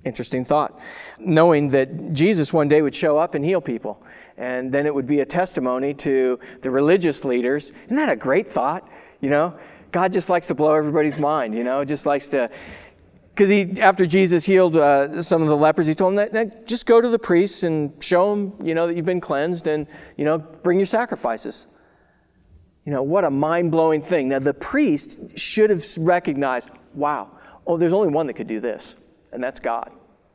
Interesting thought. Knowing that Jesus one day would show up and heal people. And then it would be a testimony to the religious leaders. Isn't that a great thought? God just likes to blow everybody's mind, just likes to... Because after Jesus healed some of the lepers, he told them that just go to the priests and show them, that you've been cleansed and, bring your sacrifices. What a mind-blowing thing. Now, the priest should have recognized, wow, there's only one that could do this, and that's God.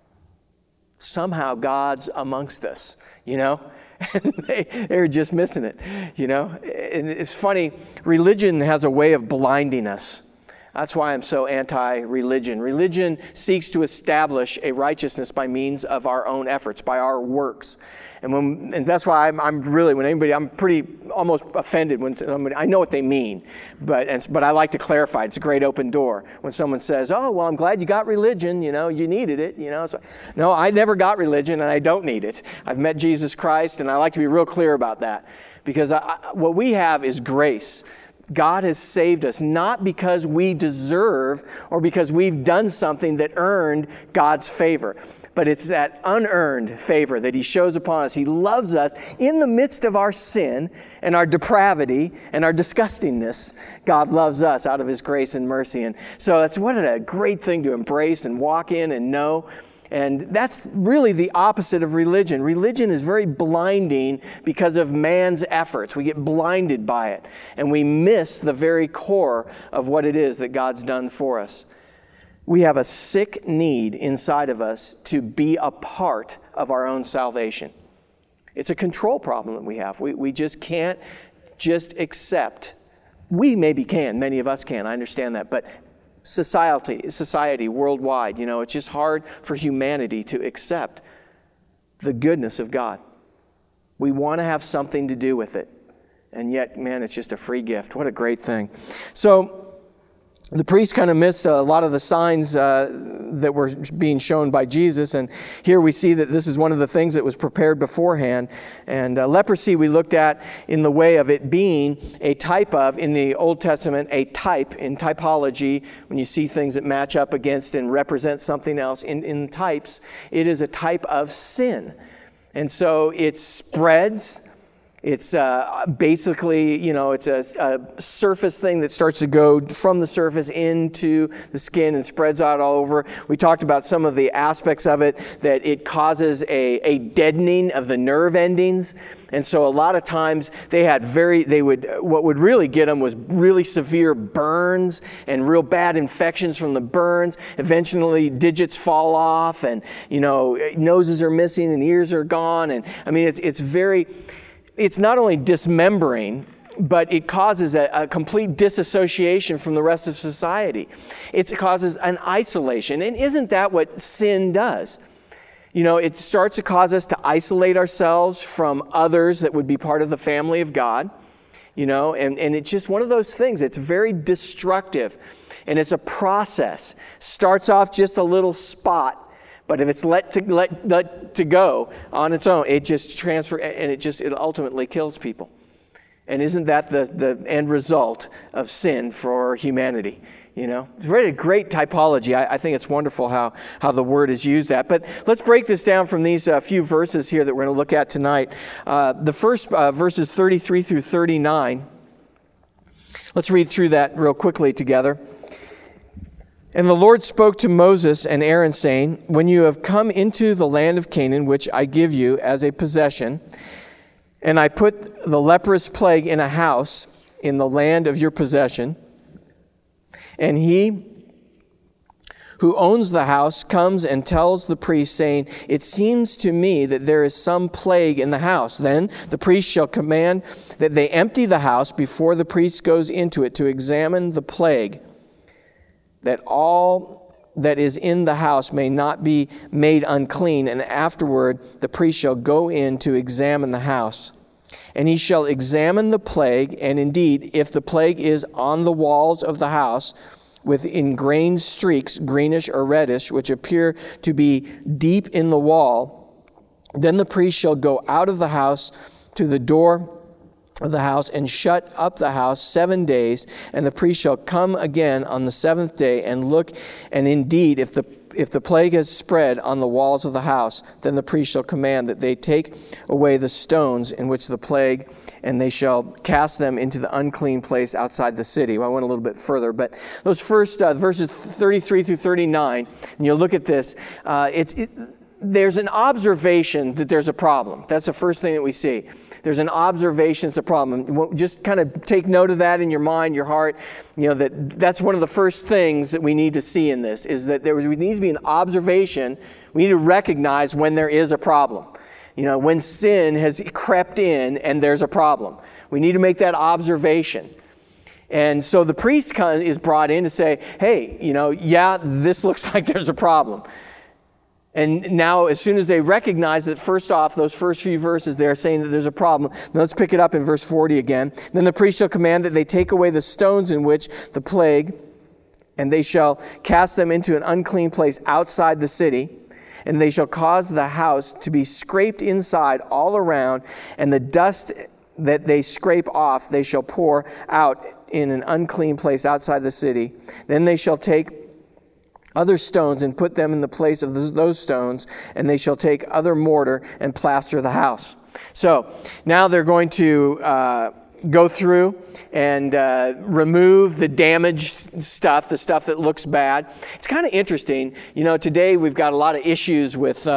Somehow God's amongst us, and they were just missing it, And it's funny, religion has a way of blinding us. That's why I'm so anti-religion. Religion seeks to establish a righteousness by means of our own efforts, by our works. And that's why I'm pretty almost offended when I know what they mean, but I like to clarify. It's a great open door. When someone says, "Oh, well, I'm glad you got religion. You needed it." So, no, I never got religion, and I don't need it. I've met Jesus Christ, and I like to be real clear about that, because what we have is grace. God has saved us not because we deserve or because we've done something that earned God's favor, but it's that unearned favor that He shows upon us. He loves us in the midst of our sin and our depravity and our disgustingness. God loves us out of His grace and mercy. And so what a great thing to embrace and walk in and know. And that's really the opposite of religion. Religion is very blinding because of man's efforts. We get blinded by it, and we miss the very core of what it is that God's done for us. We have a sick need inside of us to be a part of our own salvation. It's a control problem that we have. We just can't just accept. We maybe can. Many of us can. I understand that. But society worldwide, it's just hard for humanity to accept the goodness of God. We want to have something to do with it. And yet, man, it's just a free gift. What a great thing. So the priest kind of missed a lot of the signs that were being shown by Jesus. And here we see that this is one of the things that was prepared beforehand. And leprosy we looked at in the way of it being a type of, in the Old Testament, a type in typology. When you see things that match up against and represent something else in types, it is a type of sin. And so it spreads. It's basically, it's a surface thing that starts to go from the surface into the skin and spreads out all over. We talked about some of the aspects of it, that it causes a deadening of the nerve endings. And so a lot of times what would really get them was really severe burns and real bad infections from the burns. Eventually digits fall off and, noses are missing and ears are gone. And I mean, it's not only dismembering, but it causes a complete disassociation from the rest of society. It causes an isolation. And isn't that what sin does? It starts to cause us to isolate ourselves from others that would be part of the family of God. And it's just one of those things. It's very destructive. And it's a process. Starts off just a little spot. But if it's let to go on its own, it just transfers, and it ultimately kills people. And isn't that the end result of sin for humanity? It's really a great typology. I think it's wonderful how the word is used that. But let's break this down from these few verses here that we're going to look at tonight. The first verses 33 through 39. Let's read through that real quickly together. And the Lord spoke to Moses and Aaron, saying, "When you have come into the land of Canaan, which I give you as a possession, and I put the leprous plague in a house in the land of your possession, and he who owns the house comes and tells the priest, saying, 'It seems to me that there is some plague in the house,' then the priest shall command that they empty the house before the priest goes into it to examine the plague, that all that is in the house may not be made unclean, and afterward the priest shall go in to examine the house. And he shall examine the plague, and indeed, if the plague is on the walls of the house, with ingrained streaks, greenish or reddish, which appear to be deep in the wall, then the priest shall go out of the house to the door of the house and shut up the house 7 days, and the priest shall come again on the seventh day and look, and indeed, if if the plague has spread on the walls of the house, then the priest shall command that they take away the stones in which the plague, and they shall cast them into the unclean place outside the city. Well, I went a little bit further, but those first verses 33 through 39, and you'll look at this, there's an observation that there's a problem. That's the first thing that we see. There's an observation it's a problem. Just kind of take note of that in your mind, your heart. That's one of the first things that we need to see in this, is that there needs to be an observation. We need to recognize when there is a problem. When sin has crept in and there's a problem. We need to make that observation. And so the priest is brought in to say, hey, this looks like there's a problem. And now, as soon as they recognize that, first off, those first few verses, they're saying that there's a problem. Now let's pick it up in verse 40 again. Then the priest shall command that they take away the stones in which the plague, and they shall cast them into an unclean place outside the city, and they shall cause the house to be scraped inside all around, and the dust that they scrape off they shall pour out in an unclean place outside the city. Then they shall take other stones and put them in the place of those stones, and they shall take other mortar and plaster the house. So now they're going to go through and remove the damaged stuff, the stuff that looks bad. It's kind of interesting. Today we've got a lot of issues with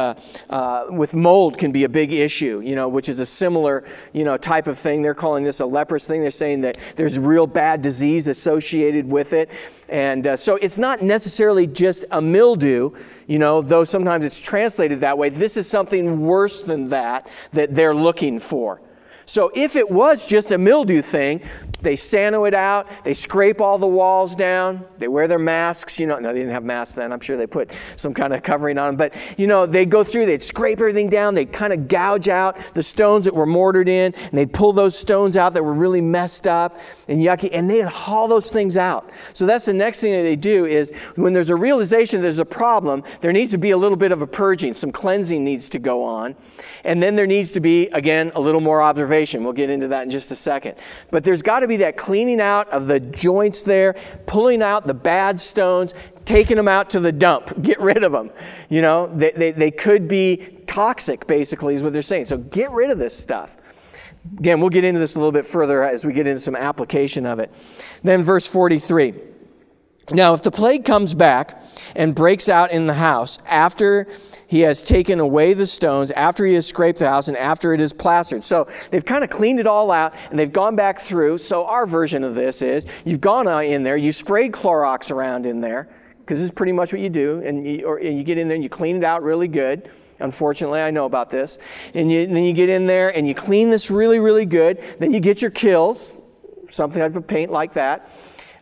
mold can be a big issue, which is a similar, type of thing. They're calling this a leprous thing. They're saying that there's real bad disease associated with it. And so it's not necessarily just a mildew, though sometimes it's translated that way. This is something worse than that they're looking for. So if it was just a mildew thing, they sando it out, they scrape all the walls down, they wear their masks, no, they didn't have masks then, I'm sure they put some kind of covering on them, but they'd go through, they'd scrape everything down, they'd kind of gouge out the stones that were mortared in, and they'd pull those stones out that were really messed up and yucky, and they'd haul those things out. So that's the next thing that they do is, when there's a realization there's a problem, there needs to be a little bit of a purging, some cleansing needs to go on, and then there needs to be, again, a little more observation. We'll get into that in just a second. But there's got to be that cleaning out of the joints there, pulling out the bad stones, taking them out to the dump. Get rid of them. They could be toxic, basically, is what they're saying. So get rid of this stuff. Again, we'll get into this a little bit further as we get into some application of it. Then verse 43. Now, if the plague comes back and breaks out in the house after he has taken away the stones, after he has scraped the house, and after it is plastered. So they've kind of cleaned it all out, and they've gone back through. So our version of this is, you've gone in there, you sprayed Clorox around in there, because this is pretty much what you do, and you get in there and you clean it out really good. Unfortunately, I know about this. And then you get in there and you clean this really, really good. Then you get your Kills, something type of paint like that.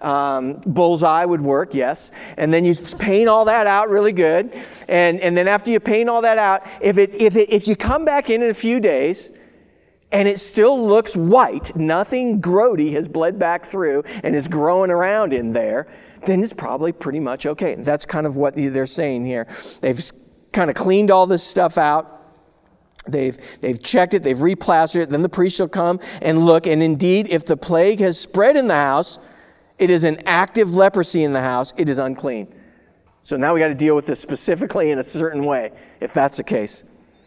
Bullseye would work, yes. And then you paint all that out really good. And then after you paint all that out, if you come back in a few days and it still looks white, nothing grody has bled back through and is growing around in there, then it's probably pretty much okay. That's kind of what they're saying here. They've kind of cleaned all this stuff out. They've checked it, they've replastered it. Then the priest shall come and look. And indeed, if the plague has spread in the house, it is an active leprosy in the house, it is unclean. So now we got to deal with this specifically in a certain way, if that's the case.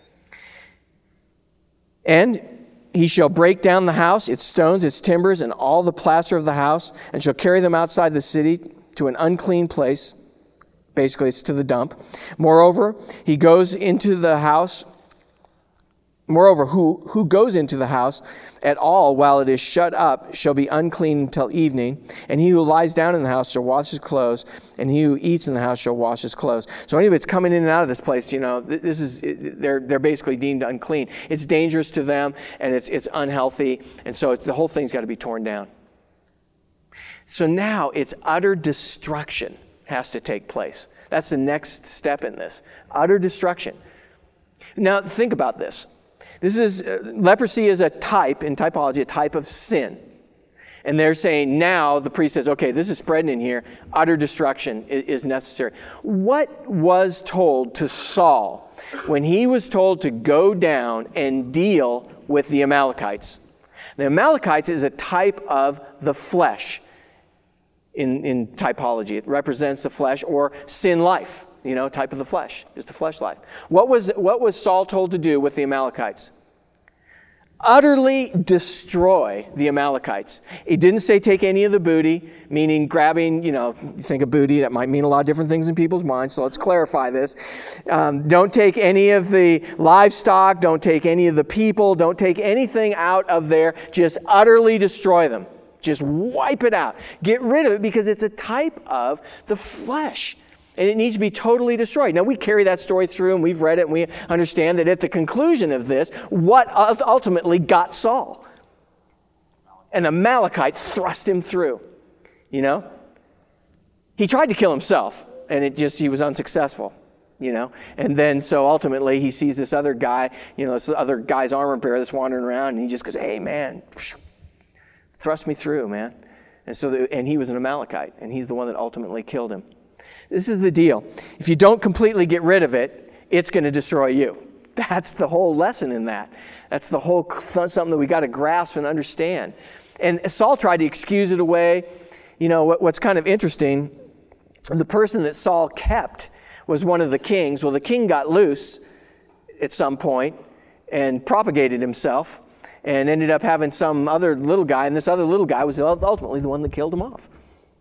And he shall break down the house, its stones, its timbers, and all the plaster of the house, and shall carry them outside the city to an unclean place. Basically, it's to the dump. Moreover, he goes into the house. Moreover, who goes into the house at all while it is shut up shall be unclean until evening, and he who lies down in the house shall wash his clothes, and he who eats in the house shall wash his clothes. So anybody that's coming in and out of this place, they're basically deemed unclean. It's dangerous to them, and it's unhealthy, and so the whole thing's got to be torn down. So now it's utter destruction has to take place. That's the next step in this. Utter destruction. Now think about this. This is leprosy is a type, in typology, a type of sin. And they're saying now, the priest says, okay, this is spreading in here. Utter destruction is necessary. What was told to Saul when he was told to go down and deal with the Amalekites? The Amalekites is a type of the flesh in typology. It represents the flesh or sin life. type of the flesh, just a flesh life. What was Saul told to do with the Amalekites? Utterly destroy the Amalekites. It didn't say take any of the booty, meaning grabbing, you think of booty, that might mean a lot of different things in people's minds, so let's clarify this. Don't take any of the livestock, don't take any of the people, don't take anything out of there, just utterly destroy them. Just wipe it out. Get rid of it because it's a type of the flesh. And it needs to be totally destroyed. Now, we carry that story through, and we've read it, and we understand that at the conclusion of this, what ultimately got Saul? An Amalekite thrust him through. He tried to kill himself, and he was unsuccessful. And then so ultimately he sees this other guy, this other guy's armor bearer that's wandering around, and he just goes, hey, man, thrust me through, man. And he was an Amalekite, and he's the one that ultimately killed him. This is the deal. If you don't completely get rid of it, it's going to destroy you. That's the whole lesson in that. That's the whole something that we got to grasp and understand. And Saul tried to excuse it away. What's kind of interesting, the person that Saul kept was one of the kings. Well, the king got loose at some point and propagated himself and ended up having some other little guy, and this other little guy was ultimately the one that killed him off.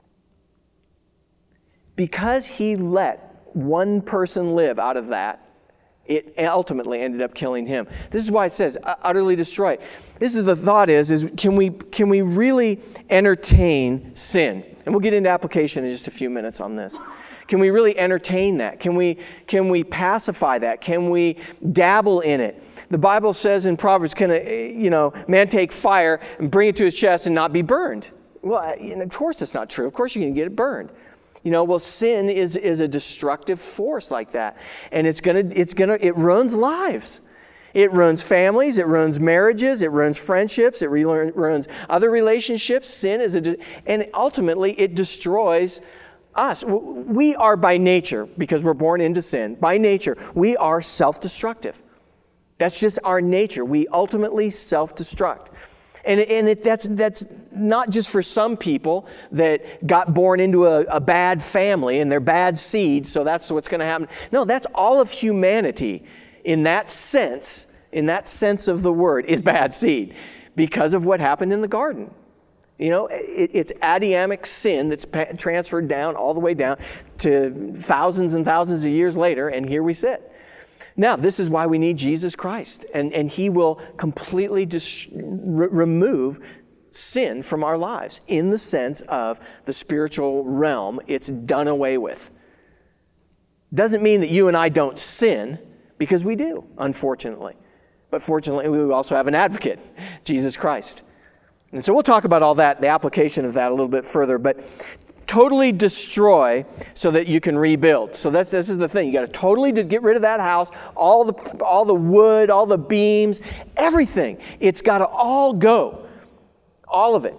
Because he let one person live out of that, it ultimately ended up killing him. This is why it says utterly destroy. This is the thought is can we really entertain sin? And we'll get into application in just a few minutes on this. Can we really entertain that? Can we pacify that? Can we dabble in it? The Bible says in Proverbs, can man take fire and bring it to his chest and not be burned? Well, of course that's not true. Of course you can get it burned. Sin is a destructive force like that. And it ruins lives. It ruins families, it ruins marriages, it ruins friendships, it ruins other relationships. Sin and ultimately it destroys us. We are by nature, because we're born into sin, by nature, we are self-destructive. That's just our nature. We ultimately self-destruct. And that's not just for some people that got born into a bad family and they're bad seeds, so that's what's going to happen. No, that's all of humanity in that sense of the word, is bad seed because of what happened in the garden. It's Adamic sin that's transferred down all the way down to thousands and thousands of years later, and here we sit. Now, this is why we need Jesus Christ, and He will completely remove sin from our lives in the sense of the spiritual realm. It's done away with. Doesn't mean that you and I don't sin, because we do, unfortunately. But fortunately, we also have an advocate, Jesus Christ. And so we'll talk about all that, the application of that a little bit further, but totally destroy so that you can rebuild. So this is the thing. You got to totally get rid of that house, all the wood, all the beams, everything. It's got to all go. All of it.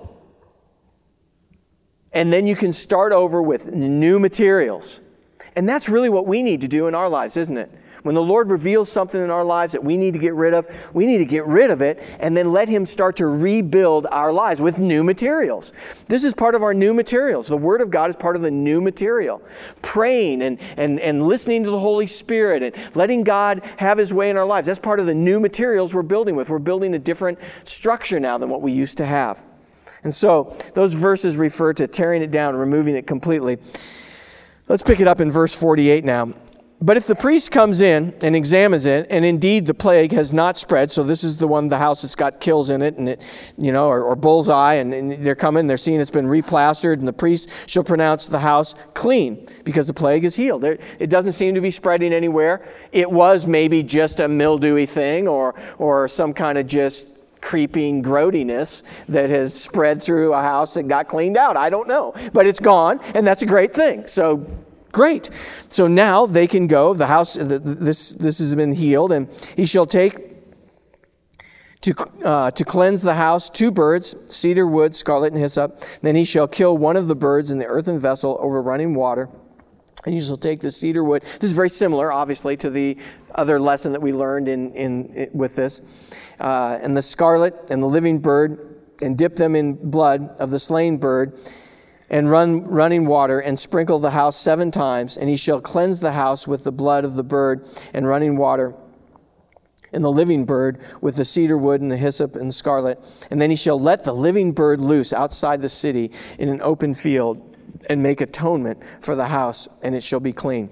And then you can start over with new materials. And that's really what we need to do in our lives, isn't it? When the Lord reveals something in our lives that we need to get rid of, we need to get rid of it and then let Him start to rebuild our lives with new materials. This is part of our new materials. The Word of God is part of the new material. Praying and listening to the Holy Spirit and letting God have His way in our lives. That's part of the new materials we're building with. We're building a different structure now than what we used to have. And so those verses refer to tearing it down, removing it completely. Let's pick it up in verse 48 now. But if the priest comes in and examines it, and indeed the plague has not spread, so this is the one, the house that's got kills in it, and it, or bullseye, and they're coming, they're seeing it's been replastered, and the priest shall pronounce the house clean, because the plague is healed. It doesn't seem to be spreading anywhere. It was maybe just a mildewy thing, or some kind of just creeping growtiness that has spread through a house that got cleaned out. I don't know. But it's gone, and that's a great thing. So great. So now they can go. The house, this has been healed, and he shall take to cleanse the house 2 birds, cedar wood, scarlet, and hyssop. Then he shall kill one of the birds in the earthen vessel over running water. And you shall take the cedar wood. This is very similar, obviously, to the other lesson that we learned with this. And the scarlet and the living bird, and dip them in blood of the slain bird. and running water, and sprinkle the house 7 times, and he shall cleanse the house with the blood of the bird and running water, and the living bird with the cedar wood and the hyssop and the scarlet. And then he shall let the living bird loose outside the city in an open field, and make atonement for the house, and it shall be clean.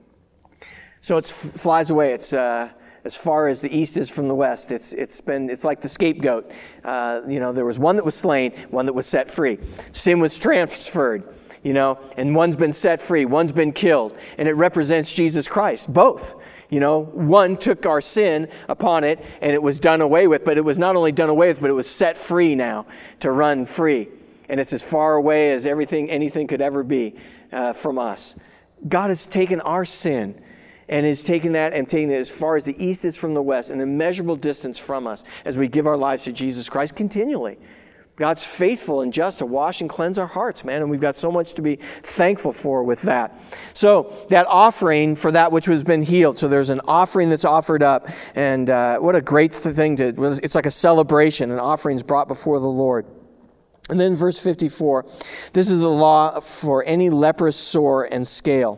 So it flies away. It's as far as the east is from the west. It's like the scapegoat. There was one that was slain, one that was set free. Sin was transferred, and one's been set free, one's been killed, and it represents Jesus Christ, both. One took our sin upon it, and it was done away with, but it was not only done away with, but it was set free now to run free. And it's as far away as anything could ever be from us. God has taken our sin and is taking that and taking it as far as the east is from the west, an immeasurable distance from us as we give our lives to Jesus Christ continually. God's faithful and just to wash and cleanse our hearts, man, and we've got so much to be thankful for with that. So that offering for that which has been healed. So there's an offering that's offered up, and what a great thing it's like a celebration. An offering's brought before the Lord. And then verse 54, this is the law for any leprous sore and scale,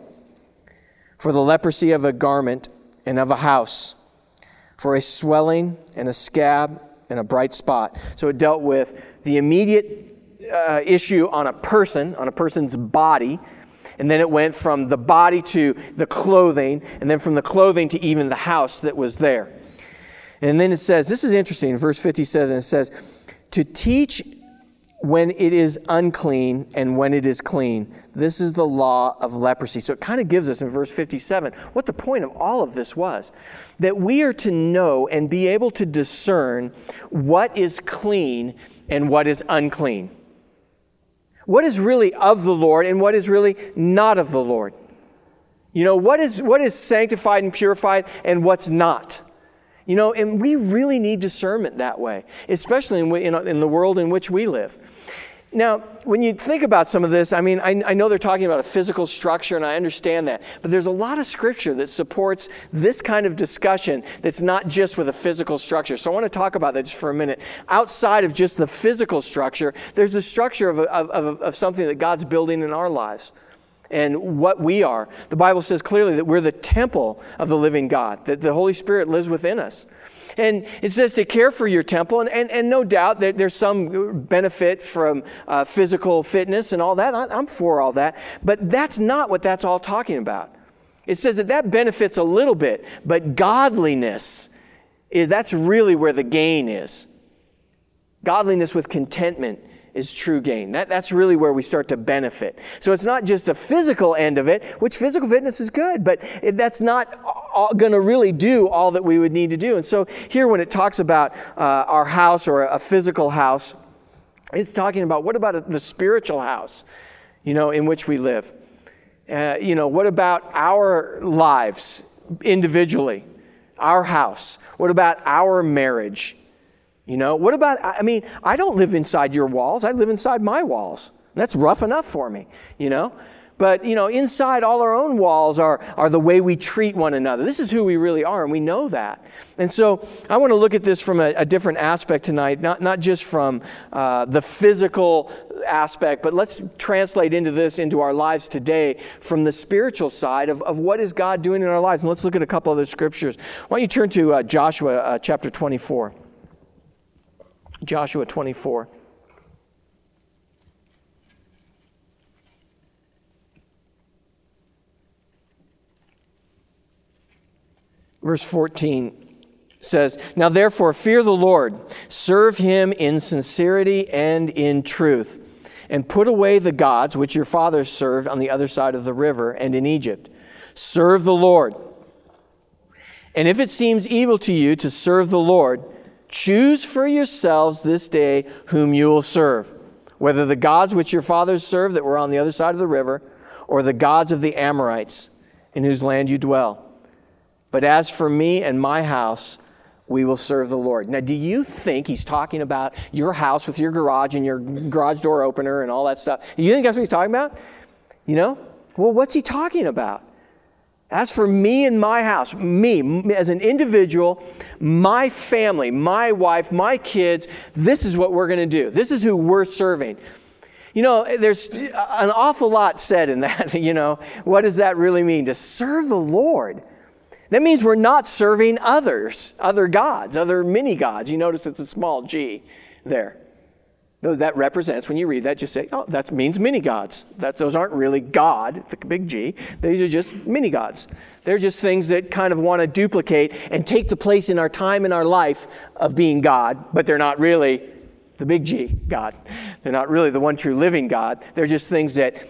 for the leprosy of a garment and of a house, for a swelling and a scab and a bright spot. So it dealt with the immediate issue on a person's body, and then it went from the body to the clothing, and then from the clothing to even the house that was there. And then it says, this is interesting, in verse 57, it says, to teach when it is unclean and when it is clean. This is the law of leprosy. So it kind of gives us in verse 57 what the point of all of this was. That we are to know and be able to discern what is clean and what is unclean. What is really of the Lord and what is really not of the Lord. What is sanctified and purified and what's not. And we really need discernment that way, especially in the world in which we live. Now, when you think about some of this, I know they're talking about a physical structure, and I understand that. But there's a lot of scripture that supports this kind of discussion that's not just with a physical structure. So I want to talk about that just for a minute. Outside of just the physical structure, there's the structure of something that God's building in our lives. And what we are. The Bible says clearly that we're the temple of the living God, that the Holy Spirit lives within us. And it says to care for your temple, and no doubt that there's some benefit from physical fitness and all that. I'm for all that. But that's not what that's all talking about. It says that benefits a little bit, but godliness, that's really where the gain is. Godliness with contentment is true gain. That's really where we start to benefit. So it's not just the physical end of it, which physical fitness is good, but that's not going to really do all that we would need to do. And so here when it talks about our house or a physical house, it's talking about what about the spiritual house, in which we live? What about our lives individually, our house? What about our marriage? What about, I don't live inside your walls. I live inside my walls. That's rough enough for me, But, inside all our own walls are the way we treat one another. This is who we really are, and we know that. And so I want to look at this from a different aspect tonight, not just from the physical aspect, but let's translate into our lives today from the spiritual side of what is God doing in our lives. And let's look at a couple other scriptures. Why don't you turn to Joshua chapter 24. Joshua 24. Verse 14 says, "Now therefore fear the Lord, serve him in sincerity and in truth, and put away the gods which your fathers served on the other side of the river and in Egypt. Serve the Lord. And if it seems evil to you to serve the Lord, choose for yourselves this day whom you will serve, whether the gods which your fathers served that were on the other side of the river, or the gods of the Amorites in whose land you dwell. But as for me and my house, we will serve the Lord." Now, do you think he's talking about your house with your garage and your garage door opener and all that stuff? Do you think that's what he's talking about? Well, what's he talking about? As for me and my house, me as an individual, my family, my wife, my kids, this is what we're going to do. This is who we're serving. You know, there's an awful lot said in that, you know. What does that really mean? To serve the Lord. That means we're not serving others, other gods, other mini-gods. You notice it's a small g there. That represents, when you read that, just say, oh, that means mini-gods. Those aren't really God, the big G. These are just mini-gods. They're just things that kind of want to duplicate and take the place in our time in our life of being God, but they're not really the big G, God. They're not really the one true living God. They're just things that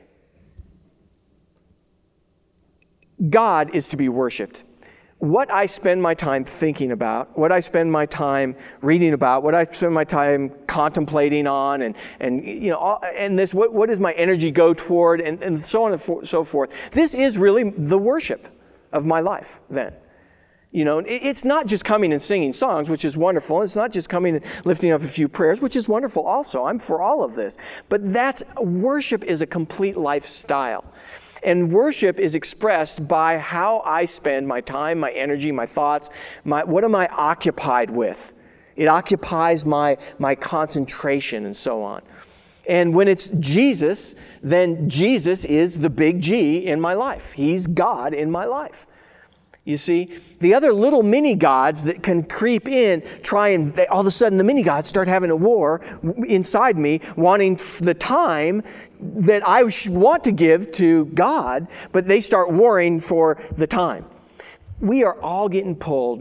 God is to be worshiped. What I spend my time thinking about, what I spend my time reading about, what I spend my time contemplating on, and you know, and this, what does my energy go toward, and so on and so forth. This is really the worship of my life then. You know, it's not just coming and singing songs, which is wonderful. It's not just coming and lifting up a few prayers, which is wonderful also. I'm for all of this. But worship is a complete lifestyle. And worship is expressed by how I spend my time, my energy, my thoughts, what am I occupied with? It occupies my concentration and so on. And when it's Jesus, then Jesus is the big G in my life. He's God in my life. You see, the other little mini-gods that can creep in, all of a sudden the mini-gods start having a war inside me, wanting the time that I want to give to God, but they start warring for the time. We are all getting pulled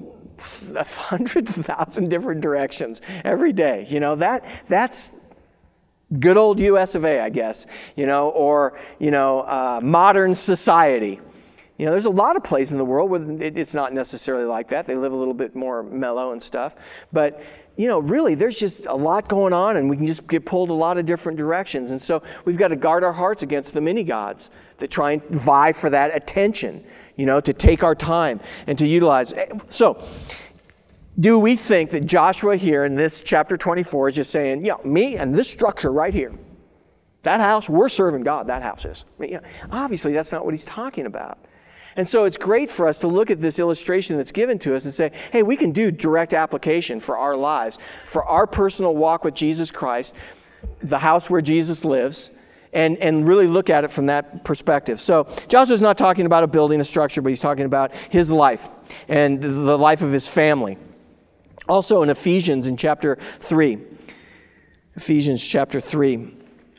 100,000 different directions every day. You know, that's good old US of A, I guess, you know, or, you know, modern society. You know, there's a lot of places in the world where it's not necessarily like that. They live a little bit more mellow and stuff. But, you know, really, there's just a lot going on, and we can just get pulled a lot of different directions. And so we've got to guard our hearts against the mini-gods that try and vie for that attention, you know, to take our time and to utilize. So, do we think that Joshua here in this chapter 24 is just saying, yeah, me and this structure right here, that house, we're serving God, that house is. I mean, you know, obviously, that's not what he's talking about. And so it's great for us to look at this illustration that's given to us and say, hey, we can do direct application for our lives, for our personal walk with Jesus Christ, the house where Jesus lives, and really look at it from that perspective. So Joshua's not talking about a building, a structure, but he's talking about his life and the life of his family. Also in Ephesians in chapter 3. Ephesians chapter 3.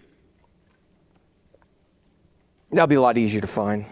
That'll be a lot easier to find.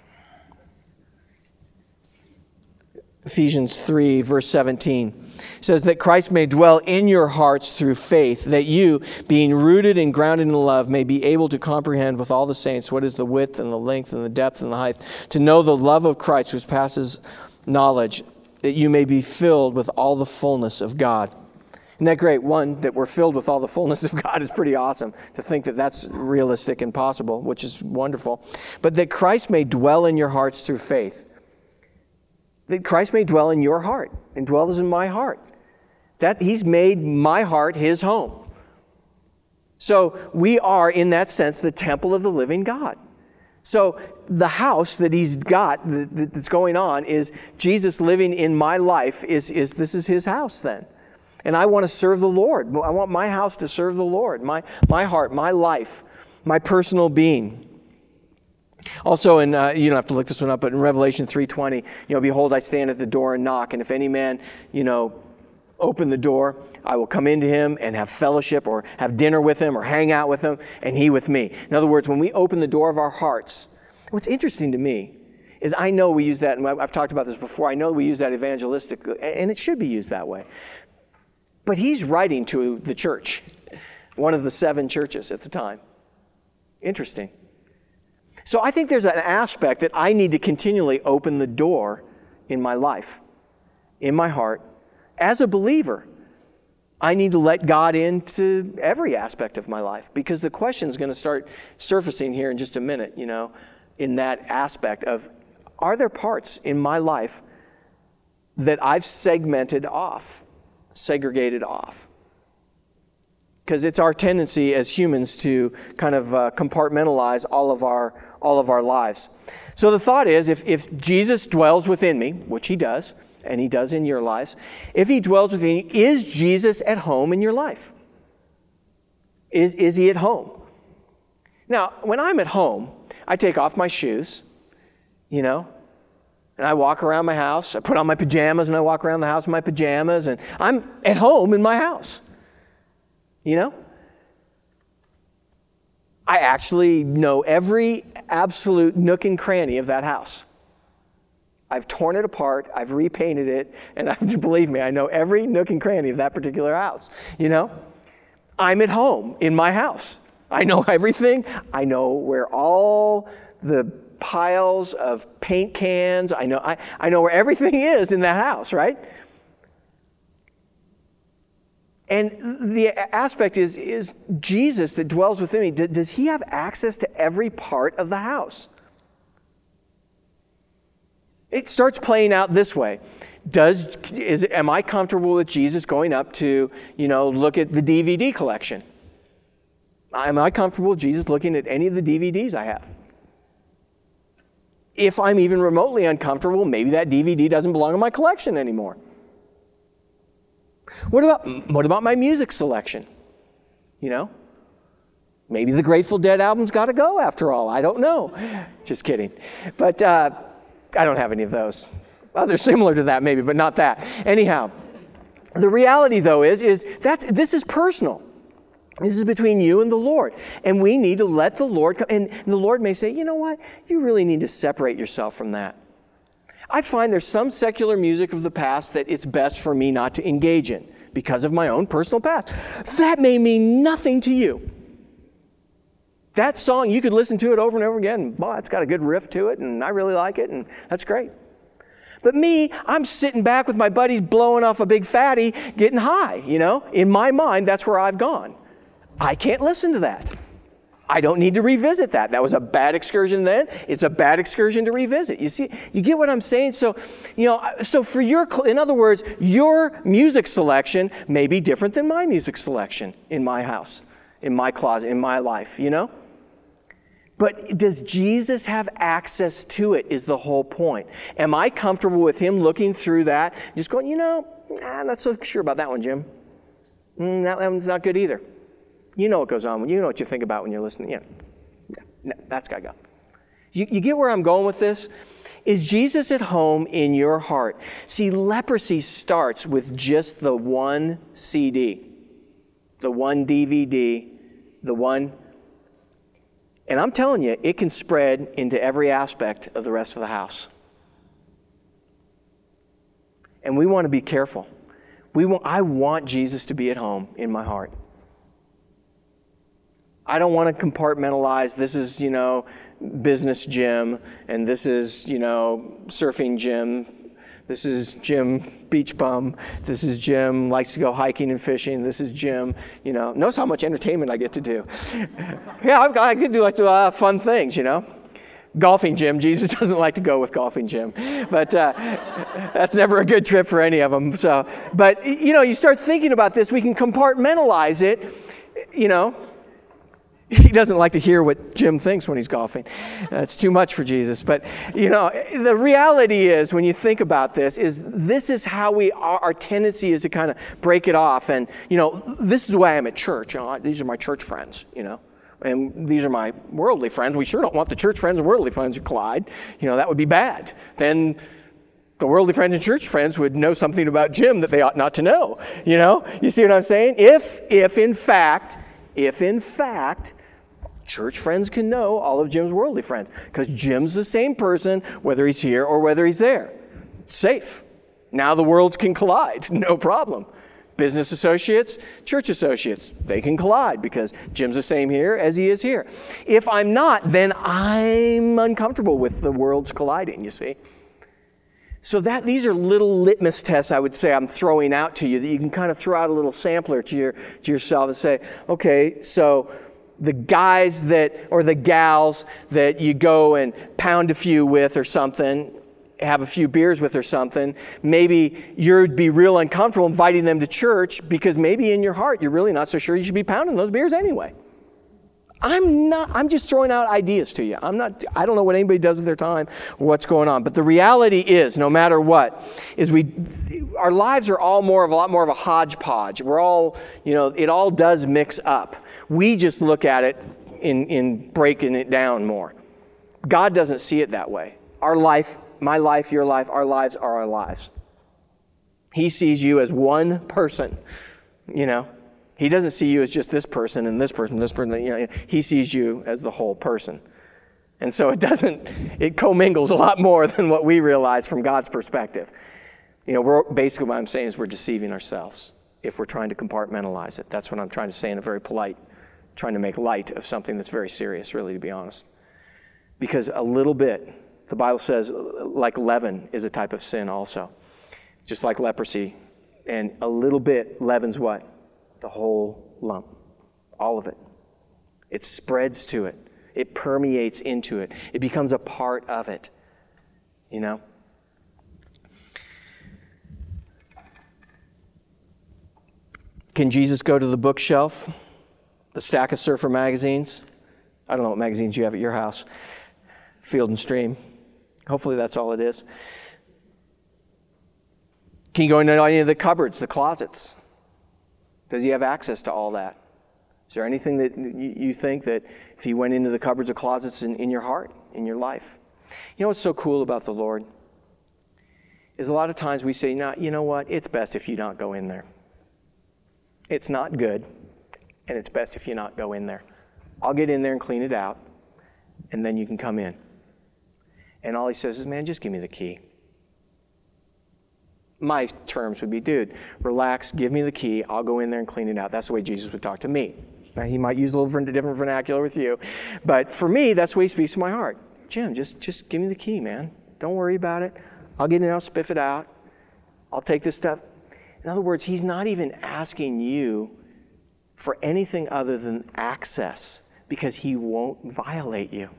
Ephesians 3, verse 17 says that Christ may dwell in your hearts through faith, that you, being rooted and grounded in love, may be able to comprehend with all the saints what is the width and the length and the depth and the height, to know the love of Christ which passes knowledge, that you may be filled with all the fullness of God. Isn't that great? One, that we're filled with all the fullness of God is pretty awesome. To think that that's realistic and possible, which is wonderful. But that Christ may dwell in your hearts through faith. That Christ may dwell in your heart and dwells in my heart. That He's made my heart His home. So we are, in that sense, the temple of the living God. So the house that He's got, that's going on, is Jesus living in my life. This is His house then. And I want to serve the Lord. I want my house to serve the Lord. My heart, my life, my personal being. Also, you don't have to look this one up, but in Revelation 3:20, behold, I stand at the door and knock, and if any man, open the door, I will come into him and have fellowship or have dinner with him or hang out with him, and he with me. In other words, when we open the door of our hearts, what's interesting to me is I know we use that, and I've talked about this before, I know we use that evangelistically, and it should be used that way. But he's writing to the church, one of the 7 churches at the time. Interesting. So I think there's an aspect that I need to continually open the door in my life, in my heart. As a believer, I need to let God into every aspect of my life, because the question is going to start surfacing here in just a minute, in that aspect of, are there parts in my life that I've segregated off? Because it's our tendency as humans to kind of compartmentalize all of our lives. So the thought is, if Jesus dwells within me, which He does, and He does in your lives, if He dwells within you, is Jesus at home in your life? Is he at home? Now, when I'm at home, I take off my shoes, and I walk around my house. I put on my pajamas and I walk around the house in my pajamas, and I'm at home in my house. I actually know every absolute nook and cranny of that house. I've torn it apart, I've repainted it, and believe me, I know every nook and cranny of that particular house. I'm at home in my house. I know everything. I know where all the piles of paint cans, I know where everything is in that house, right? And the aspect is Jesus that dwells within me. Does he have access to every part of the house? It starts playing out this way. Am I comfortable with Jesus going up to, look at the DVD collection? Am I comfortable with Jesus looking at any of the DVDs I have? If I'm even remotely uncomfortable, maybe that DVD doesn't belong in my collection anymore. What about my music selection? Maybe the Grateful Dead album's got to go after all. I don't know. Just kidding. But I don't have any of those. Well, they're similar to that maybe, but not that. Anyhow, the reality though is this is personal. This is between you and the Lord. And we need to let the Lord come. And the Lord may say, you know what? You really need to separate yourself from that. I find there's some secular music of the past that it's best for me not to engage in because of my own personal past. That may mean nothing to you. That song, you could listen to it over and over again. Boy, it's got a good riff to it, and I really like it, and that's great. But me, I'm sitting back with my buddies blowing off a big fatty, getting high, In my mind, that's where I've gone. I can't listen to that. I don't need to revisit that. That was a bad excursion then. It's a bad excursion to revisit. You see, you get what I'm saying? So, for in other words, your music selection may be different than my music selection in my house, in my closet, in my life, But does Jesus have access to it is the whole point. Am I comfortable with him looking through that, just going, I'm not so sure about that one, Jim. That one's not good either. You know what goes on. You know what you think about when you're listening. No, that's got to go. You get where I'm going with this? Is Jesus at home in your heart? See, leprosy starts with just the one CD, the one DVD, the one. And I'm telling you, it can spread into every aspect of the rest of the house. And we want to be careful. I want Jesus to be at home in my heart. I don't want to compartmentalize, this is, business Jim, and this is, surfing Jim, this is Jim beach bum, this is Jim likes to go hiking and fishing, this is Jim, notice how much entertainment I get to do. Yeah, I get to do fun things, Golfing Jim, Jesus doesn't like to go with golfing Jim, but that's never a good trip for any of them. So, but, you start thinking about this, we can compartmentalize it, He doesn't like to hear what Jim thinks when he's golfing. It's too much for Jesus. But, the reality is, when you think about this is how our tendency is to kind of break it off. And, this is the way I am at church. These are my church friends, and these are my worldly friends. We sure don't want the church friends and worldly friends to collide. That would be bad. Then the worldly friends and church friends would know something about Jim that they ought not to know. You see what I'm saying? If in fact, church friends can know all of Jim's worldly friends, because Jim's the same person whether he's here or whether he's there. It's safe. Now the worlds can collide, no problem. Business associates, church associates, they can collide because Jim's the same here as he is here. If I'm not, then I'm uncomfortable with the worlds colliding, you see. So these are little litmus tests, I would say, I'm throwing out to you, that you can kind of throw out a little sampler to yourself and say, okay, so the guys or the gals that you go and pound a few with or something, have a few beers with or something, maybe you'd be real uncomfortable inviting them to church because maybe in your heart you're really not so sure you should be pounding those beers anyway. I'm just throwing out ideas to you. I don't know what anybody does with their time or what's going on. But the reality is, no matter what, our lives are all a lot more of a hodgepodge. We're all, it all does mix up. We just look at it in breaking it down more. God doesn't see it that way. Our life, my life, your life, our lives are our lives. He sees you as one person, you know. He doesn't see you as just this person and this person, this person. You know, he sees you as the whole person. And so it commingles a lot more than what we realize from God's perspective. You know, basically what I'm saying is we're deceiving ourselves if we're trying to compartmentalize it. That's what I'm trying to say in a very polite, trying to make light of something that's very serious, really, to be honest. Because a little bit, the Bible says, like leaven is a type of sin also. Just like leprosy. And a little bit leavens what? The whole lump. All of it. It spreads to it. It permeates into it. It becomes a part of it. You know? Can Jesus go to the bookshelf? The stack of Surfer magazines? I don't know what magazines you have at your house. Field and Stream. Hopefully that's all it is. Can you go into any of the cupboards, the closets? Does he have access to all that? Is there anything that you think that if he went into the cupboards or closets in your heart, in your life? You know what's so cool about the Lord? Is a lot of times we say, "No, you know what? It's best if you not go in there. It's not good, and it's best if you not go in there. I'll get in there and clean it out, and then you can come in." And all he says is, "Man, just give me the key." My terms would be, dude, relax, give me the key, I'll go in there and clean it out. That's the way Jesus would talk to me. Now, he might use a little different vernacular with you, but for me, that's the way he speaks to my heart. Jim, just give me the key, man. Don't worry about it. I'll get in, I'll spiff it out. I'll take this stuff. In other words, he's not even asking you for anything other than access because he won't violate you.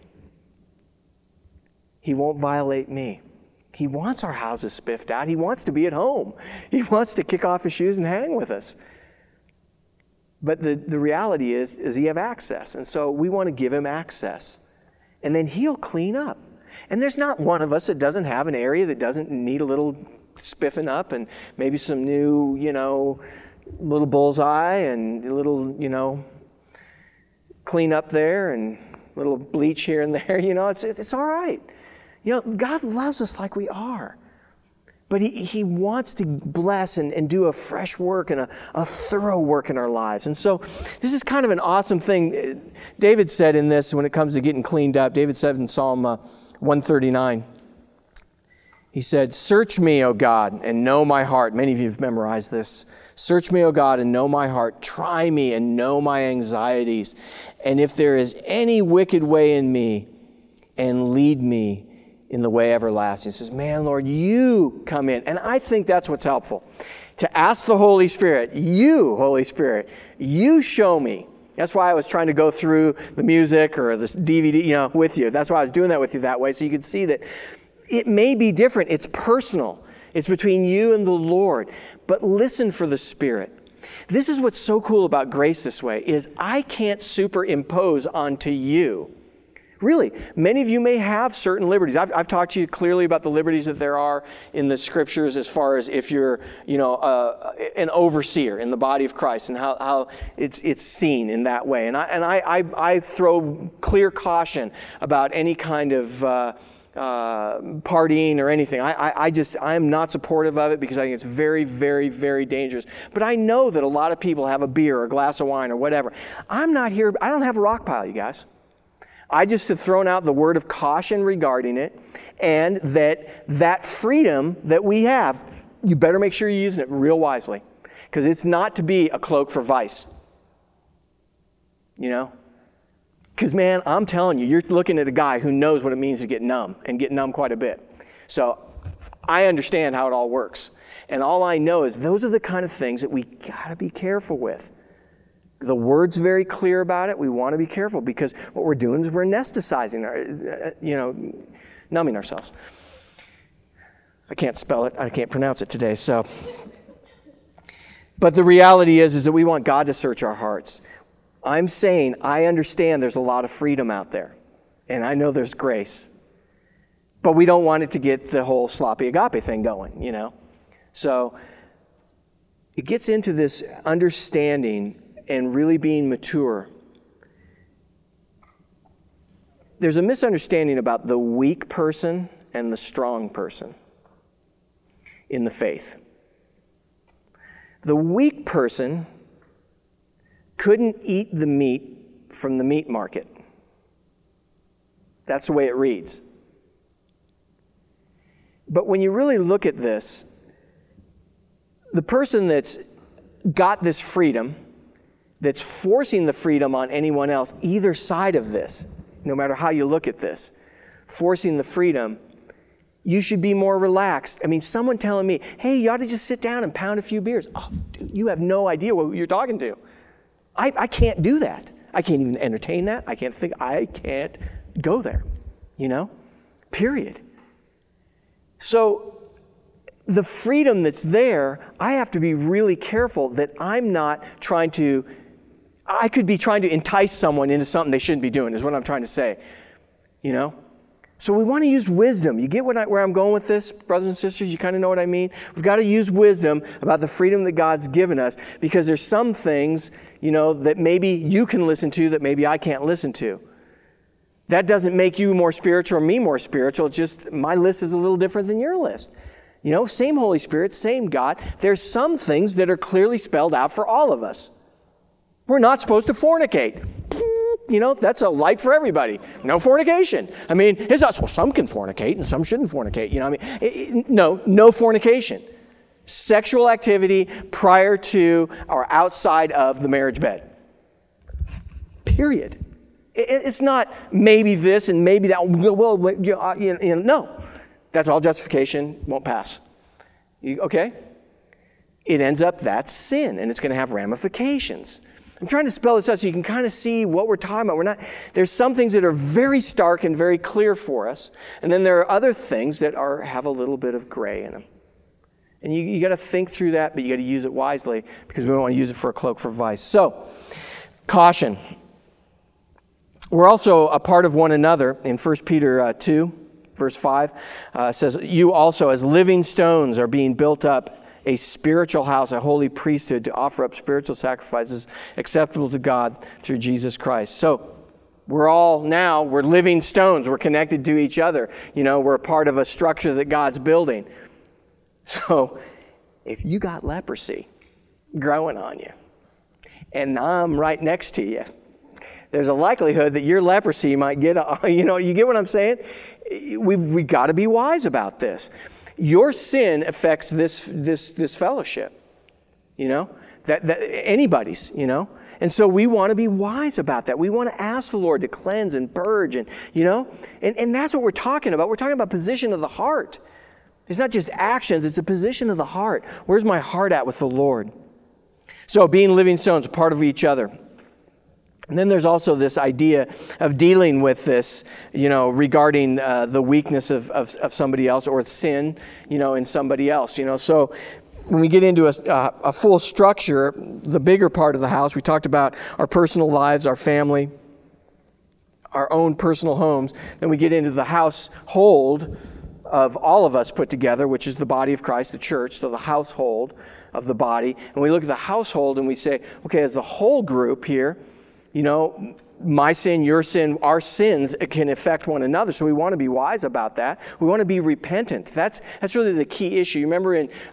He won't violate me. He wants our houses spiffed out. He wants to be at home. He wants to kick off his shoes and hang with us. But the reality is he have access. And so we want to give him access. And then he'll clean up. And there's not one of us that doesn't have an area that doesn't need a little spiffing up and maybe some new, little bullseye and a little, clean up there and a little bleach here and there. It's all right. God loves us like we are. But he wants to bless and do a fresh work and a thorough work in our lives. And so this is kind of an awesome thing. David said in this, when it comes to getting cleaned up, David said in Psalm 139, he said, "Search me, O God, and know my heart." Many of you have memorized this. "Search me, O God, and know my heart. Try me and know my anxieties. And if there is any wicked way in me, and lead me in the way everlasting." He says, man, Lord, you come in. And I think that's what's helpful. To ask the Holy Spirit, you, Holy Spirit, you show me. That's why I was trying to go through the music or the DVD, with you. That's why I was doing that with you that way, so you could see that it may be different. It's personal. It's between you and the Lord. But listen for the Spirit. This is what's so cool about grace this way, is I can't superimpose onto you. Really, many of you may have certain liberties. I've talked to you clearly about the liberties that there are in the Scriptures as far as if you're, an overseer in the body of Christ and how it's seen in that way. And I throw clear caution about any kind of partying or anything. I'm not supportive of it because I think it's very, very, very dangerous. But I know that a lot of people have a beer or a glass of wine or whatever. I'm not here. I don't have a rock pile, you guys. I just have thrown out the word of caution regarding it, and that freedom that we have, you better make sure you're using it real wisely, because it's not to be a cloak for vice. Because, man, I'm telling you, you're looking at a guy who knows what it means to get numb, and get numb quite a bit. So I understand how it all works. And all I know is those are the kind of things that we got to be careful with. The Word's very clear about it. We want to be careful because what we're doing is we're anesthetizing, numbing ourselves. I can't spell it. I can't pronounce it today. But the reality is that we want God to search our hearts. I'm saying I understand there's a lot of freedom out there, and I know there's grace. But we don't want it to get the whole sloppy agape thing going, So it gets into this understanding and really being mature there's a misunderstanding about the weak person and the strong person in the faith. The weak person couldn't eat the meat from the meat market. That's the way it reads. But when you really look at this, the person that's got this freedom, that's forcing the freedom on anyone else, either side of this, no matter how you look at this, forcing the freedom, you should be more relaxed. I mean, someone telling me, hey, you ought to just sit down and pound a few beers. Oh, dude, you have no idea what you're talking to. I can't do that. I can't even entertain that. I can't go there, period. So the freedom that's there, I have to be really careful that I'm not I could be trying to entice someone into something they shouldn't be doing, is what I'm trying to say, So we want to use wisdom. You get where I'm going with this, brothers and sisters? You kind of know what I mean? We've got to use wisdom about the freedom that God's given us, because there's some things, that maybe you can listen to that maybe I can't listen to. That doesn't make you more spiritual or me more spiritual. Just my list is a little different than your list. Same Holy Spirit, same God. There's some things that are clearly spelled out for all of us. We're not supposed to fornicate. That's a light for everybody. No fornication. I mean, it's not, some can fornicate and some shouldn't fornicate. No fornication. Sexual activity prior to or outside of the marriage bed. Period. It's not maybe this and maybe that. No. That's all justification. Won't pass. Okay? It ends up, that's sin, and it's going to have ramifications. I'm trying to spell this out so you can kind of see what we're talking about. There's some things that are very stark and very clear for us, and then there are other things that have a little bit of gray in them. And you got to think through that, but you got to use it wisely, because we don't want to use it for a cloak for vice. So, caution. We're also a part of one another. In 1 Peter 2, verse 5, says, you also as living stones are being built up a spiritual house, a holy priesthood, to offer up spiritual sacrifices acceptable to God through Jesus Christ. So we're living stones. We're connected to each other. We're a part of a structure that God's building. So if you got leprosy growing on you, and I'm right next to you, there's a likelihood that your leprosy might get, you get what I'm saying? We've got to be wise about this. Your sin affects this fellowship, that anybody's, And so we want to be wise about that. We want to ask the Lord to cleanse and purge and that's what we're talking about. We're talking about position of the heart. It's not just actions, it's a position of the heart. Where's my heart at with the Lord? So being living stones, a part of each other. And then there's also this idea of dealing with this, regarding the weakness of somebody else, or sin, in somebody else. So when we get into a full structure, the bigger part of the house, we talked about our personal lives, our family, our own personal homes. Then we get into the household of all of us put together, which is the body of Christ, the church, so the household of the body. And we look at the household and we say, okay, as the whole group here, my sin, your sin, our sins can affect one another. So we want to be wise about that. We want to be repentant. That's really the key issue. You remember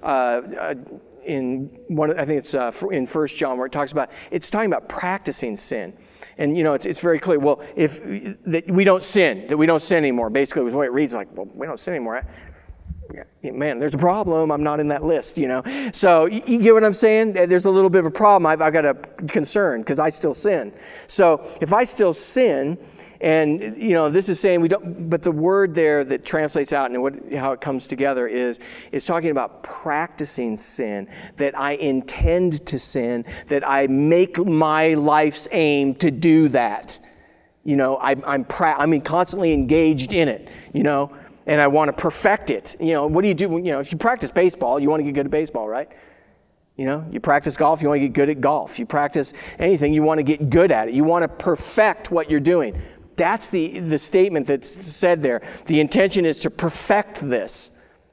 in one, I think it's in 1 John, where it's talking about practicing sin. And it's very clear. Well, that we don't sin anymore. Basically, was the way it reads. Like, well, we don't sin anymore. Man, there's a problem. I'm not in that list, So you get what I'm saying? There's a little bit of a problem. I've got a concern because I still sin. So if I still sin, and this is saying we don't. But the word there that translates out and how it comes together is talking about practicing sin. That I intend to sin. That I make my life's aim to do that. I'm constantly engaged in it. And I want to perfect it. What do you do? If you practice baseball, you want to get good at baseball, right? You practice golf, you want to get good at golf. You practice anything, you want to get good at it. You want to perfect what you're doing. That's the statement that's said there. The intention is to perfect this,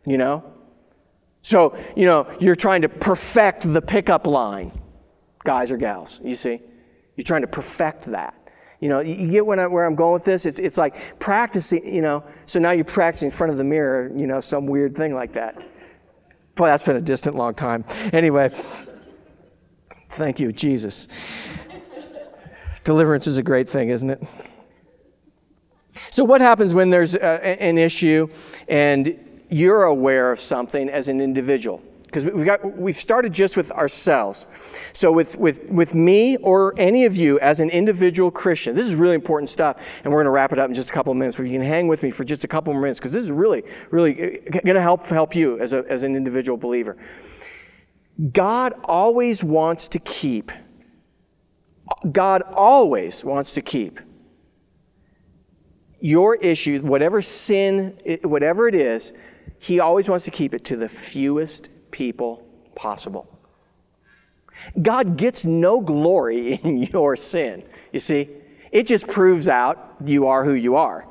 So, you're trying to perfect the pickup line, guys or gals, you see? You're trying to perfect that. You get where I'm going with this? It's like practicing, so now you're practicing in front of the mirror, some weird thing like that. Boy, that's been a distant long time. Anyway, thank you, Jesus. Deliverance is a great thing, isn't it? So what happens when there's an issue and you're aware of something as an individual? Because we've started just with ourselves. So with me or any of you as an individual Christian, this is really important stuff, and we're going to wrap it up in just a couple of minutes. But you can hang with me for just a couple more minutes, because this is really, really going to help you as an individual believer. God always wants to keep your issue, whatever sin, whatever it is, He always wants to keep it to the fewest people possible. God gets no glory in your sin, you see. It just proves out you are who you are.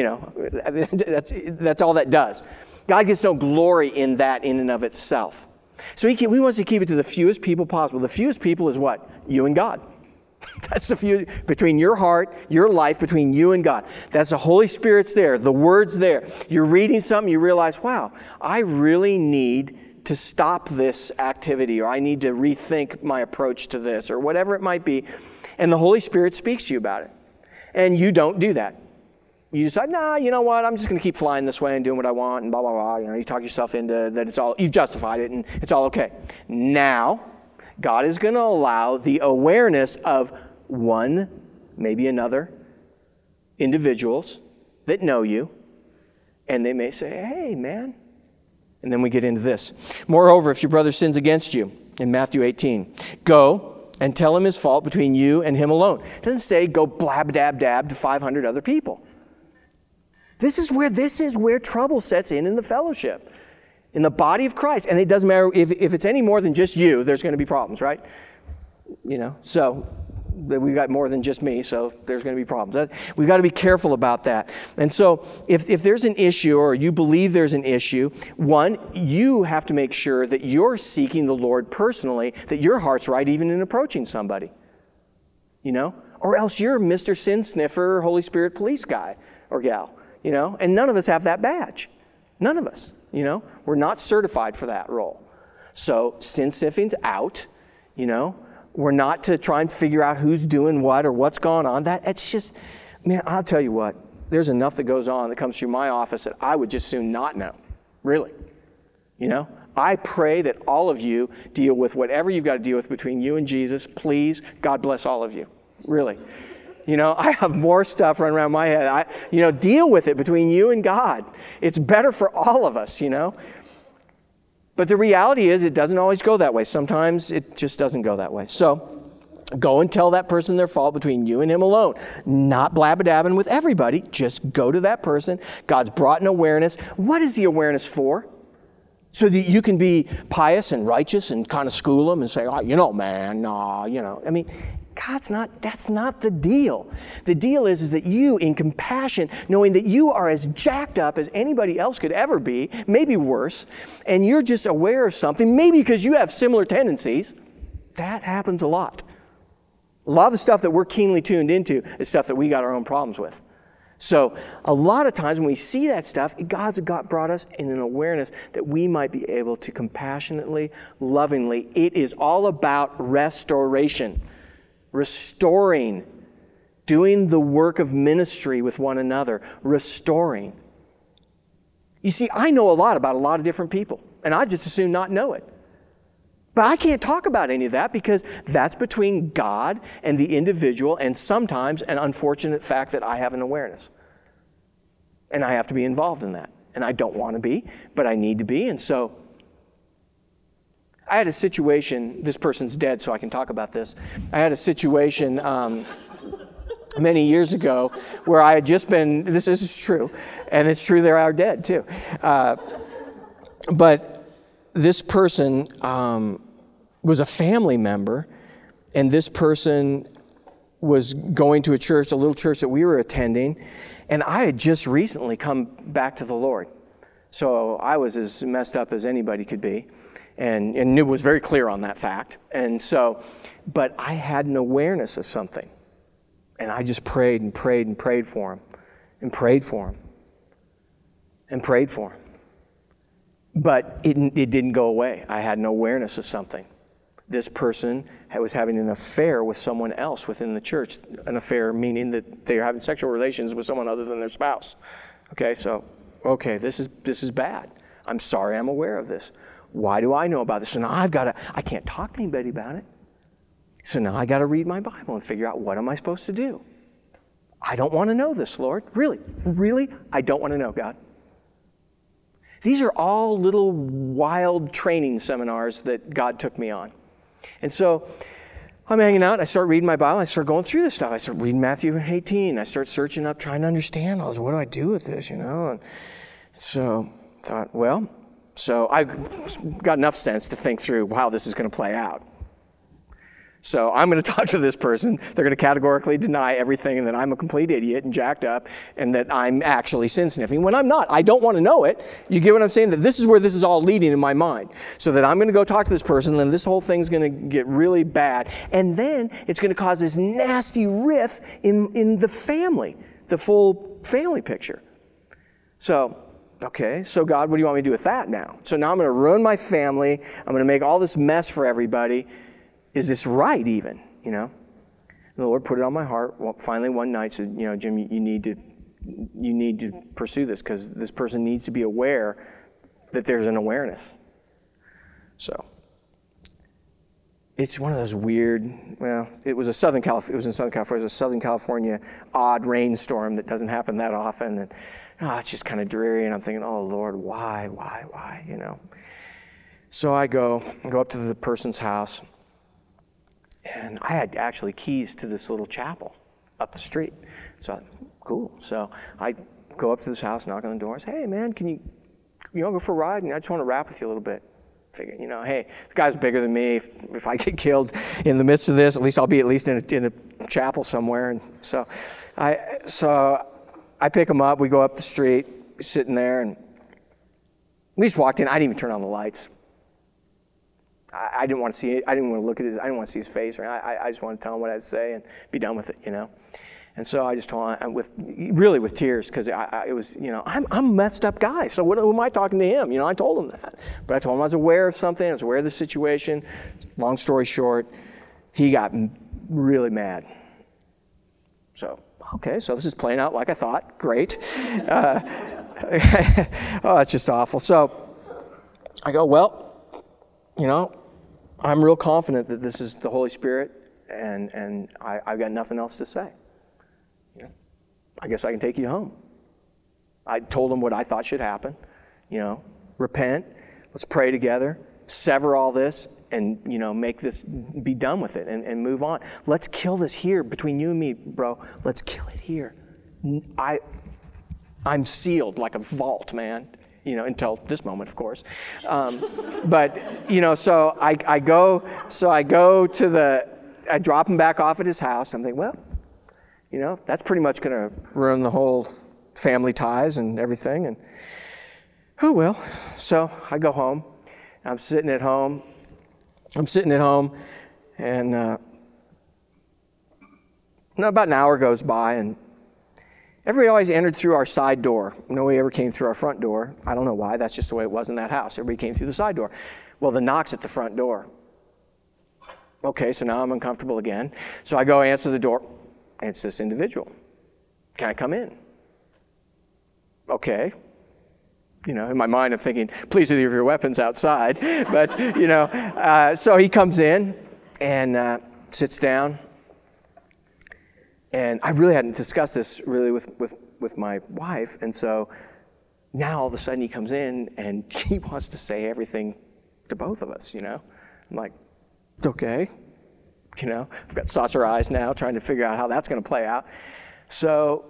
That's all that does. God gets no glory in that in and of itself. So He wants to keep it to the fewest people possible. The fewest people is what? You and God. That's the few between your heart, your life, between you and God. That's the Holy Spirit's there. The Word's there. You're reading something, you realize, wow, I really need to stop this activity, or I need to rethink my approach to this, or whatever it might be. And the Holy Spirit speaks to you about it. And you don't do that. You decide, nah, you know what, I'm just going to keep flying this way and doing what I want, and blah, blah, blah. You talk yourself into that you've justified it, and it's all okay. Now, God is going to allow the awareness of one, maybe another, individuals that know you, and they may say, hey, man. And then we get into this. Moreover, if your brother sins against you, in Matthew 18, go and tell him his fault between you and him alone. It doesn't say go blab-dab-dab to 500 other people. This is where trouble sets in the fellowship, in the body of Christ. And it doesn't matter if it's any more than just you, there's going to be problems, right? So we've got more than just me, so there's going to be problems. We've got to be careful about that. And so if there's an issue, or you believe there's an issue, one, you have to make sure that you're seeking the Lord personally, that your heart's right even in approaching somebody. Or else you're Mr. Sin Sniffer, Holy Spirit police guy or gal. And none of us have that badge. None of us. We're not certified for that role. So sin sniffing's out. We're not to try and figure out who's doing what or what's going on. It's just, man, I'll tell you what. There's enough that goes on that comes through my office that I would just soon not know. Really. I pray that all of you deal with whatever you've got to deal with between you and Jesus. Please, God bless all of you. Really. I have more stuff running around my head. Deal with it between you and God. It's better for all of us, But the reality is it doesn't always go that way. Sometimes it just doesn't go that way. So go and tell that person their fault between you and him alone. Not blabba-dabbing with everybody. Just go to that person. God's brought an awareness. What is the awareness for? So that you can be pious and righteous and kind of school them and say, oh, man, nah, that's not the deal. The deal is that you, in compassion, knowing that you are as jacked up as anybody else could ever be, maybe worse, and you're just aware of something, maybe because you have similar tendencies, that happens a lot. A lot of the stuff that we're keenly tuned into is stuff that we got our own problems with. So a lot of times when we see that stuff, God's brought us in an awareness that we might be able to compassionately, lovingly, it is all about restoration. Restoring, doing the work of ministry with one another, restoring. You see, I know a lot about a lot of different people, and I'd just as soon not know it. But I can't talk about any of that because that's between God and the individual, and sometimes an unfortunate fact that I have an awareness. And I have to be involved in that. And I don't want to be, but I need to be, and so I had a situation, this person's dead, so I can talk about this. I had a situation many years ago where I had just been, this is true, and it's true they are dead too. But this person was a family member, and this person was going to a little church that we were attending, and I had just recently come back to the Lord. So I was as messed up as anybody could be. And it was very clear on that fact. And so, but I had an awareness of something. And I just prayed and prayed and prayed for him, and prayed for him, and prayed for him. But it didn't go away. I had an awareness of something. This person was having an affair with someone else within the church. An affair meaning that they are having sexual relations with someone other than their spouse. Okay, so, this is bad. I'm sorry I'm aware of this. Why do I know about this? So now I can't talk to anybody about it. So now I got to read my Bible and figure out, what am I supposed to do? I don't want to know this, Lord. Really, I don't want to know, God. These are all little wild training seminars that God took me on. And so I'm hanging out. I start reading my Bible. I start going through this stuff. I start reading Matthew 18. I start searching up, trying to understand all this. What do I do with this, And so I thought, so I've got enough sense to think through how this is going to play out. So I'm going to talk to this person. They're going to categorically deny everything and that I'm a complete idiot and jacked up and that I'm actually sin sniffing when I'm not. I don't want to know it. You get what I'm saying? That this is where this is all leading in my mind. So that I'm going to go talk to this person, and then this whole thing's going to get really bad. And then it's going to cause this nasty rift in the family, the full family picture. So God, what do you want me to do with that now? So now I'm going to ruin my family. I'm going to make all this mess for everybody. Is this right even, And the Lord put it on my heart. Well, finally one night said, Jim, you need to pursue this because this person needs to be aware that there's an awareness. So it's one of those weird, it was in Southern California. It was a Southern California odd rainstorm that doesn't happen that often. And it's just kind of dreary. And I'm thinking, oh, Lord, why? So I go up to the person's house. And I had actually keys to this little chapel up the street. So, cool. So I go up to this house, knock on the door, and say, hey, man, can you go for a ride? And I just want to rap with you a little bit. Figure, hey, the guy's bigger than me. If I get killed in the midst of this, at least I'll be in a chapel somewhere. And so I pick him up. We go up the street, sitting there, and we just walked in. I didn't even turn on the lights. I didn't want to see it. I didn't want to look at his. I didn't want to see his face. I just wanted to tell him what I had to say and be done with it, And so I just told him with tears because it was, I'm a messed up guy. So who am I talking to him? I told him that, but I told him I was aware of something. I was aware of the situation. Long story short, he got really mad. So this is playing out like I thought. Great. It's just awful. So I go, I'm real confident that this is the Holy Spirit, and I've got nothing else to say. I guess I can take you home. I told him what I thought should happen. Repent. Let's pray together. Sever all this and, make this, be done with it and move on. Let's kill this here between you and me, bro. Let's kill it here. I'm sealed like a vault, man. Until this moment, of course. But so I go to I drop him back off at his house. I'm thinking, that's pretty much going to ruin the whole family ties and everything. And so I go home. I'm sitting at home, and about an hour goes by, and everybody always entered through our side door. Nobody ever came through our front door. I don't know why. That's just the way it was in that house. Everybody came through the side door. Well, the knock's at the front door. Okay, so now I'm uncomfortable again. So I go answer the door, and it's this individual. Can I come in? Okay. In my mind, I'm thinking, please leave your weapons outside. But, so he comes in and sits down. And I really hadn't discussed this really with my wife. And so now all of a sudden he comes in and he wants to say everything to both of us, I'm like, okay. I've got saucer eyes now trying to figure out how that's going to play out. So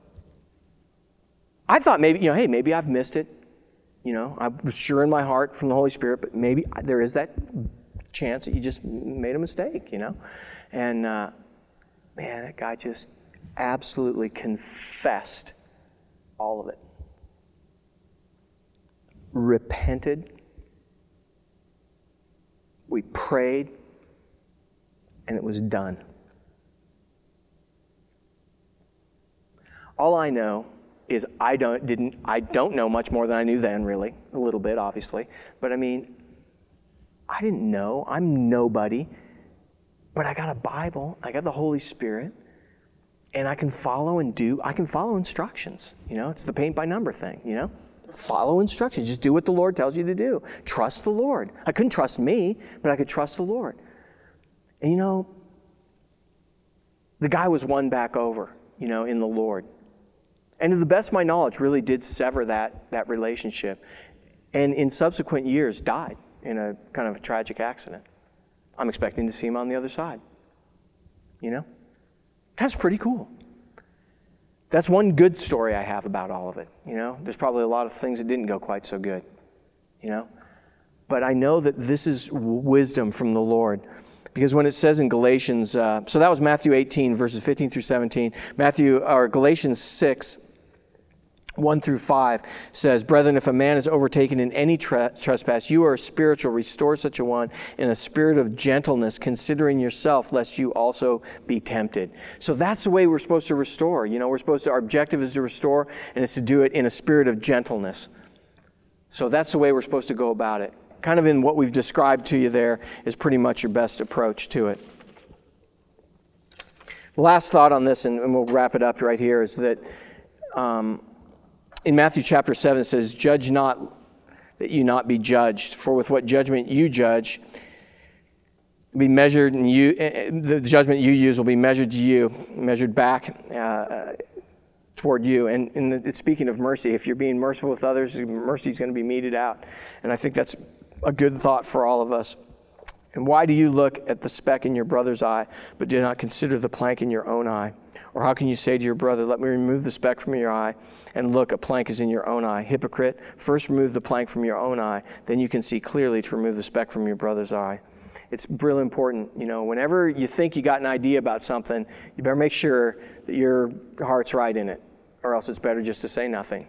I thought maybe, hey, maybe I've missed it. I was sure in my heart from the Holy Spirit, but maybe there is that chance that you just made a mistake, And man, that guy just absolutely confessed all of it. Repented. We prayed, and it was done. all I know is I don't know much more than I knew then, really. A little bit, obviously. But I mean, I didn't know. I'm nobody. But I got a Bible. I got the Holy Spirit. And I can follow instructions. It's the paint by number thing, Follow instructions. Just do what the Lord tells you to do. Trust the Lord. I couldn't trust me, but I could trust the Lord. And the guy was won back over, in the Lord. And to the best of my knowledge, really did sever that relationship. And in subsequent years, died in a kind of a tragic accident. I'm expecting to see him on the other side. That's pretty cool. That's one good story I have about all of it. There's probably a lot of things that didn't go quite so good. But I know that this is wisdom from the Lord. Because when it says in Galatians, so that was Matthew 18, verses 15 through 17. Galatians 6, 1 through 5 says, "Brethren, if a man is overtaken in any trespass, you are spiritual, restore such a one in a spirit of gentleness, considering yourself, lest you also be tempted." So that's the way we're supposed to restore. Our objective is to restore, and it's to do it in a spirit of gentleness. So that's the way we're supposed to go about it. Kind of in what we've described to you there is pretty much your best approach to it. The last thought on this, and we'll wrap it up right here, is that in Matthew chapter 7 it says, "Judge not that you not be judged, for with what judgment you judge, be measured, and the judgment you use will be measured to you, measured back toward you." And it's speaking of mercy. If you're being merciful with others, mercy is going to be meted out. And I think that's a good thought for all of us. "And why do you look at the speck in your brother's eye, but do not consider the plank in your own eye? Or how can you say to your brother, 'Let me remove the speck from your eye,' and look, a plank is in your own eye? Hypocrite, first remove the plank from your own eye, then you can see clearly to remove the speck from your brother's eye." It's really important. Whenever you think you got an idea about something, you better make sure that your heart's right in it, or else it's better just to say nothing.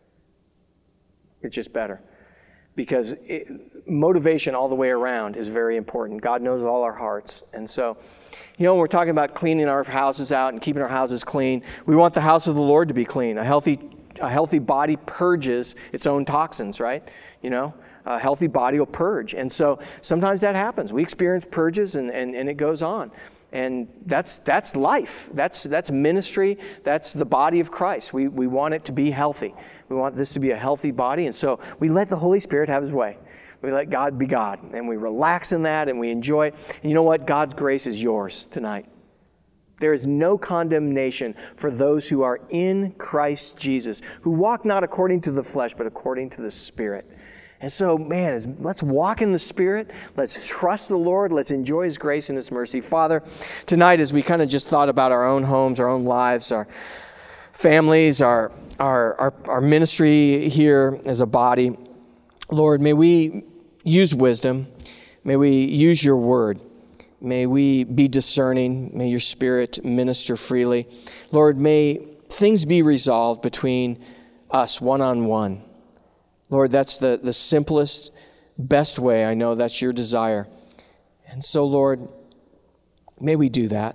It's just better. Because motivation all the way around is very important. God knows all our hearts. And so, when we're talking about cleaning our houses out and keeping our houses clean, we want the house of the Lord to be clean. A healthy body purges its own toxins, right? A healthy body will purge. And so sometimes that happens. We experience purges and it goes on. And that's life. That's ministry. That's the body of Christ. We want it to be healthy. We want this to be a healthy body. And so we let the Holy Spirit have His way. We let God be God. And we relax in that and we enjoy it. And you know what? God's grace is yours tonight. There is no condemnation for those who are in Christ Jesus, who walk not according to the flesh, but according to the Spirit. And so, man, let's walk in the Spirit. Let's trust the Lord. Let's enjoy His grace and His mercy. Father, tonight as we kind of just thought about our own homes, our own lives, our families, our ministry here as a body, Lord, may we use wisdom. May we use your word. May we be discerning. May your Spirit minister freely. Lord, may things be resolved between us one-on-one. Lord, that's the simplest, best way. I know that's your desire. And so, Lord, may we do that.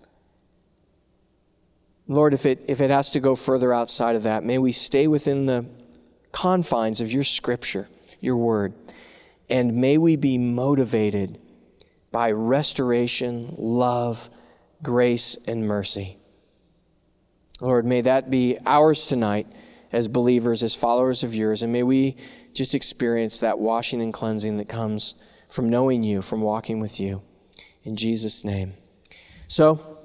Lord, if it has to go further outside of that, may we stay within the confines of your Scripture, your word. And may we be motivated by restoration, love, grace, and mercy. Lord, may that be ours tonight as believers, as followers of yours, and may we just experience that washing and cleansing that comes from knowing you, from walking with you. In Jesus' name. So,